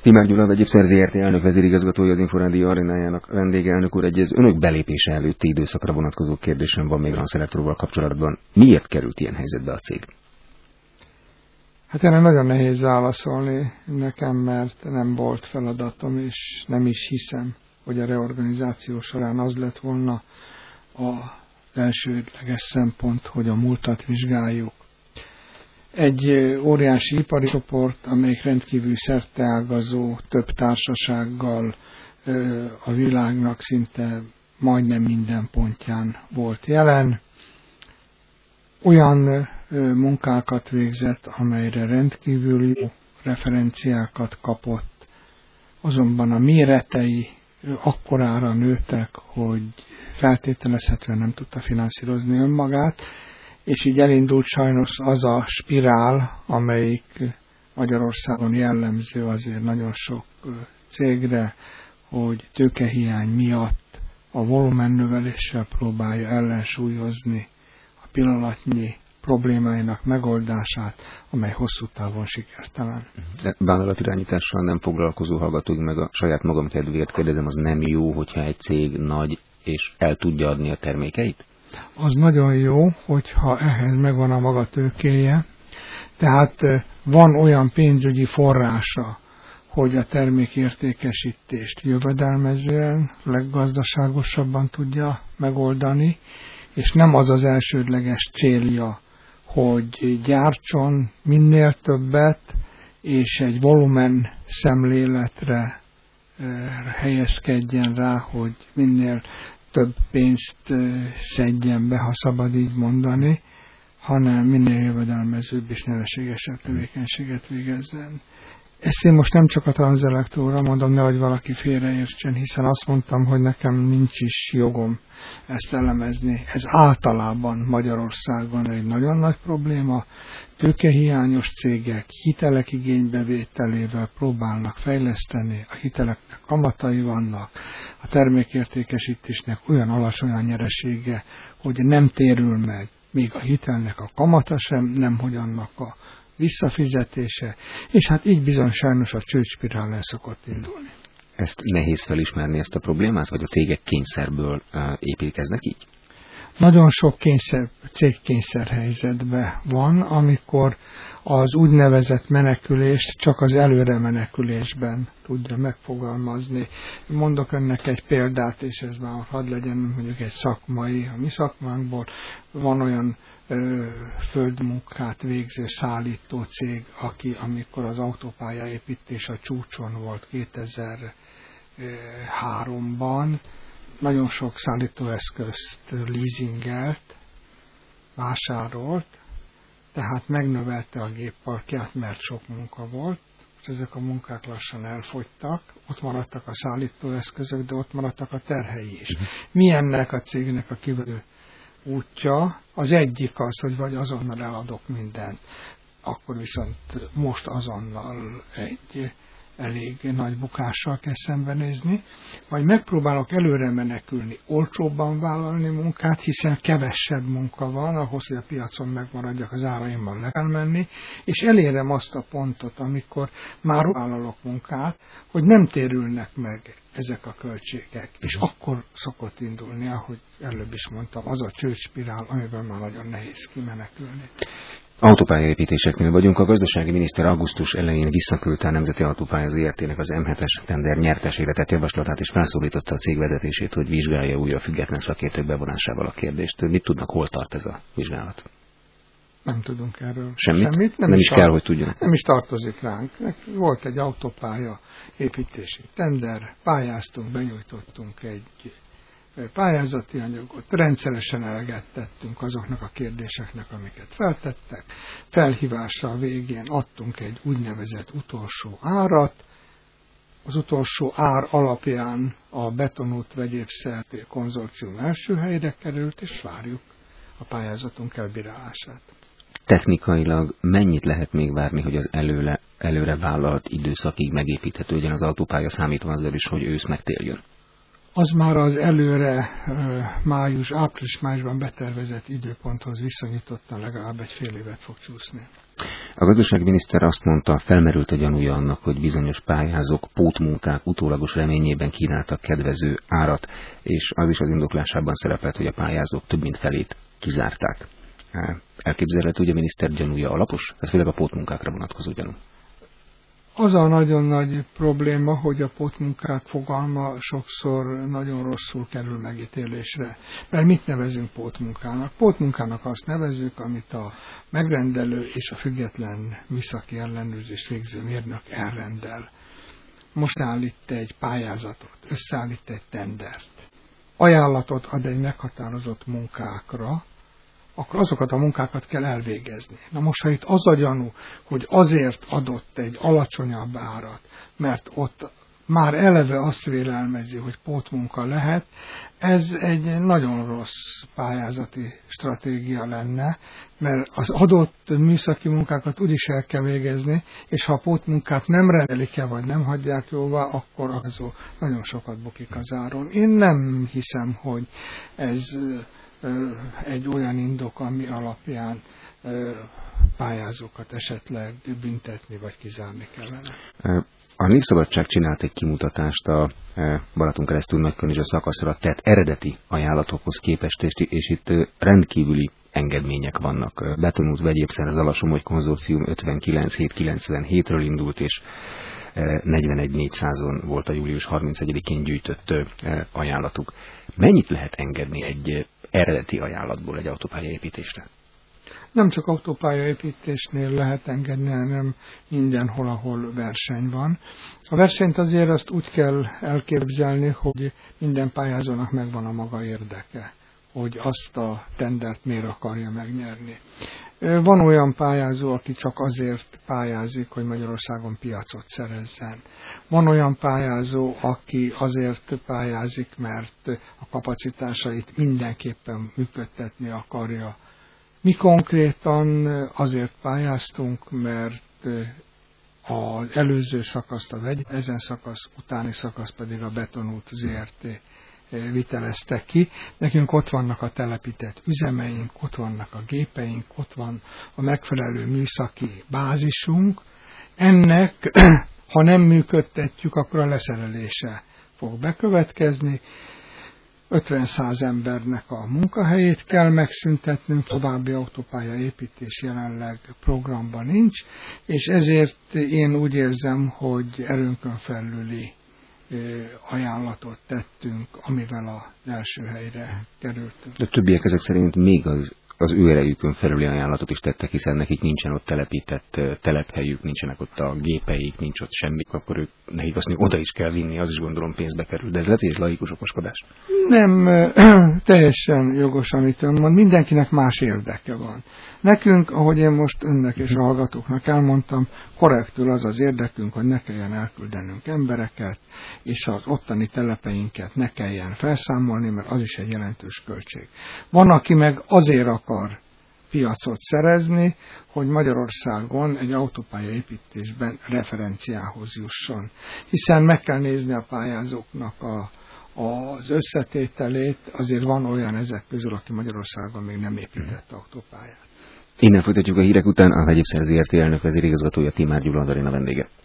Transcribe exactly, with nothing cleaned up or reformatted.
Timár Gyula, Egyipszer zé er té elnök vezérigazgatója, az Inforádió arénájának vendége. Elnök úr, egy az önök belépése előtti időszakra vonatkozó kérdésem van még Ranselektorral kapcsolatban. Miért került ilyen helyzetbe a cég? Hát erre nagyon nehéz válaszolni nekem, mert nem volt feladatom, és nem is hiszem, hogy a reorganizáció során az lett volna az elsődleges szempont, hogy a múltat vizsgáljuk. Egy óriási ipari csoport, amelyik rendkívül szerteágazó, több társasággal a világnak szinte majdnem minden pontján volt jelen. Olyan munkákat végzett, amelyre rendkívül jó referenciákat kapott, azonban a méretei akkorára nőttek, hogy feltételezhetően nem tudta finanszírozni önmagát, és így elindult sajnos az a spirál, amelyik Magyarországon jellemző azért nagyon sok cégre, hogy tőkehiány miatt a volumennöveléssel próbálja ellensúlyozni a pillanatnyi problémáinak megoldását, amely hosszú távon sikertelen. De vállalatirányítással nem foglalkozó hallgatók, meg a saját magam kedvéért kérdezem, az nem jó, hogyha egy cég nagy és el tudja adni a termékeit? Az nagyon jó, hogyha ehhez megvan a maga tőkéje, tehát van olyan pénzügyi forrása, hogy a termékértékesítést jövedelmezően, leggazdaságosabban tudja megoldani, és nem az az elsődleges célja, hogy gyártson minél többet, és egy volumen szemléletre helyezkedjen rá, hogy minél több pénzt szedjen be, ha szabad így mondani, hanem minél jövedelmezőbb és nyereségesebb tevékenységet végezzen. Ezt én most nem csak a Transelektorra mondom, nehogy valaki félreértsen, hiszen azt mondtam, hogy nekem nincs is jogom ezt elemezni. Ez általában Magyarországon egy nagyon nagy probléma. Tőkehiányos cégek hitelek igénybevételével próbálnak fejleszteni, a hiteleknek kamatai vannak, a termékértékesítésnek olyan alacsony a nyeresége, hogy nem térül meg, még a hitelnek a kamata sem, nemhogy annak a visszafizetése, és hát így bizony sajnos a csődspirál el szokott indulni. Ezt nehéz felismerni, ezt a problémát, vagy a cégek kényszerből építkeznek így? Nagyon sok kényszer, cég kényszerhelyzetben van, amikor az úgynevezett menekülést csak az előre menekülésben tudja megfogalmazni. Mondok önnek egy példát, és ez már hadd legyen mondjuk egy szakmai, a mi szakmánkból. Van olyan ö, földmunkát végző szállító cég, aki amikor az autópályaépítés a csúcson volt kétezer-háromban, nagyon sok szállítóeszközt leasingelt, vásárolt, tehát megnövelte a gépparkját, mert sok munka volt, és ezek a munkák lassan elfogytak, ott maradtak a szállítóeszközök, de ott maradtak a terhei is. Uh-huh. Milyennek a cégnek a kivezető útja? Az egyik az, hogy vagy azonnal eladok mindent, akkor viszont most azonnal egy elég nagy bukással kell szembenézni, vagy megpróbálok előre menekülni, olcsóbban vállalni munkát, hiszen kevesebb munka van, ahhoz, hogy a piacon megmaradjak, az áraimban le kell menni, és elérem azt a pontot, amikor már vállalok munkát, hogy nem térülnek meg ezek a költségek, és akkor szokott indulni, ahogy előbb is mondtam, az a csődspirál, amiből már nagyon nehéz kimenekülni. Autópályaépítéseknél vagyunk. A gazdasági miniszter augusztus elején visszaküldte a Nemzeti Autópálya zé er té-nek az em hetes tender nyertesére tett javaslatát, és felszólította a cég vezetését, hogy vizsgálja újra független szakértők bevonásával a kérdést. Mit tudnak, hol tart ez a vizsgálat? Nem tudunk erről semmit. semmit. Nem, nem is, is kell, hogy tudjon. Nem is tartozik ránk. Volt egy autópálya építési tender, pályáztunk, benyújtottunk egy pályázati anyagot, rendszeresen eleget tettünk azoknak a kérdéseknek, amiket feltettek. Felhívással végén adtunk egy úgynevezett utolsó árat. Az utolsó ár alapján a Betonút Vegyépszert konzorcium első helyre került, és várjuk a pályázatunk elbírálását. Technikailag mennyit lehet még várni, hogy az előre, előre vállalt időszakig megépíthető legyen az autópálya, számítva azzal is, hogy ősz megtérjön? Az már az előre május, április-májusban betervezett időponthoz viszonyítottan legalább egy fél évet fog csúszni. A gazdasági miniszter azt mondta, felmerült a gyanúja annak, hogy bizonyos pályázók pótmunkák utólagos reményében kínáltak kedvező árat, és az is az indoklásában szerepelt, hogy a pályázók több mint felét kizárták. Elképzelhető, hogy a miniszter gyanúja alapos? Ez főleg a pótmunkákra vonatkozó gyanú. Az a nagyon nagy probléma, hogy a pótmunkák fogalma sokszor nagyon rosszul kerül megítélésre. Mert mit nevezünk pótmunkának? Pótmunkának azt nevezzük, amit a megrendelő és a független műszaki ellenőrzést végző mérnök elrendel. Most állít egy pályázatot, összeállít egy tendert. Ajánlatot ad egy meghatározott munkákra, akkor azokat a munkákat kell elvégezni. Na most, ha itt az a gyanú, hogy azért adott egy alacsonyabb árat, mert ott már eleve azt vélelmezi, hogy pótmunka lehet, ez egy nagyon rossz pályázati stratégia lenne, mert az adott műszaki munkákat úgyis el kell végezni, és ha a pótmunkát nem rendelik el, vagy nem hagyják jóvá, akkor az nagyon sokat bukik az áron. Én nem hiszem, hogy ez egy olyan indok, ami alapján pályázókat esetleg büntetni vagy kizárni kellene. A Népszabadság csinált egy kimutatást a Balatonkeresztúr Nagykanizsa szakaszra tett eredeti ajánlatokhoz képest, és itt rendkívüli engedmények vannak. Betonút Vegyépszer Zala-Somogy konzorcium ötvenkilenc hét kilencvenhétről indult, és negyvenegy négyszázon volt a július harmincegyedikén gyűjtött ajánlatuk. Mennyit lehet engedni egy eredeti ajánlatból egy autópályaépítésre? Nem csak autópályaépítésnél lehet engedni, hanem mindenhol, ahol verseny van. A versenyt azért azt úgy kell elképzelni, hogy minden pályázónak megvan a maga érdeke, hogy azt a tendert miért akarja megnyerni. Van olyan pályázó, aki csak azért pályázik, hogy Magyarországon piacot szerezzen. Van olyan pályázó, aki azért pályázik, mert a kapacitásait mindenképpen működtetni akarja. Mi konkrétan azért pályáztunk, mert az előző szakaszt a vegy, ezen szakasz utáni szakasz pedig a Betonút zé er té vitelezte ki. Nekünk ott vannak a telepített üzemeink, ott vannak a gépeink, ott van a megfelelő műszaki bázisunk. Ennek, ha nem működtetjük, akkor a leszerelése fog bekövetkezni. ötven-száz embernek a munkahelyét kell megszüntetnünk, további autópálya építés jelenleg programban nincs, és ezért én úgy érzem, hogy erőnkön felüli ajánlatot tettünk, amivel az első helyre kerültünk. De többiek ezek szerint még az, az ő erejükön felüli ajánlatot is tettek, hiszen nekik nincsen ott telepített telephelyük, nincsenek ott a gépeik, nincs ott semmi, akkor ők nekik azt még oda is kell vinni, az is gondolom pénzbe kerül. De ez lesz egy laikus okoskodás. Nem, teljesen jogos, amit ön mond. Mindenkinek más érdeke van. Nekünk, ahogy én most önnek és a hallgatóknak elmondtam, korrektül az az érdekünk, hogy ne kelljen elküldenünk embereket, és az ottani telepeinket ne kelljen felszámolni, mert az is egy jelentős költség. Van, aki meg azért akar piacot szerezni, hogy Magyarországon egy autópályaépítésben referenciához jusson. Hiszen meg kell nézni a pályázóknak a, az összetételét, azért van olyan ezek közül, aki Magyarországon még nem épített autópályát. Innen folytatjuk a hírek után, a Vegyépszer zé er té elnök vezérigazgatója Timár Gyula az aréna vendége.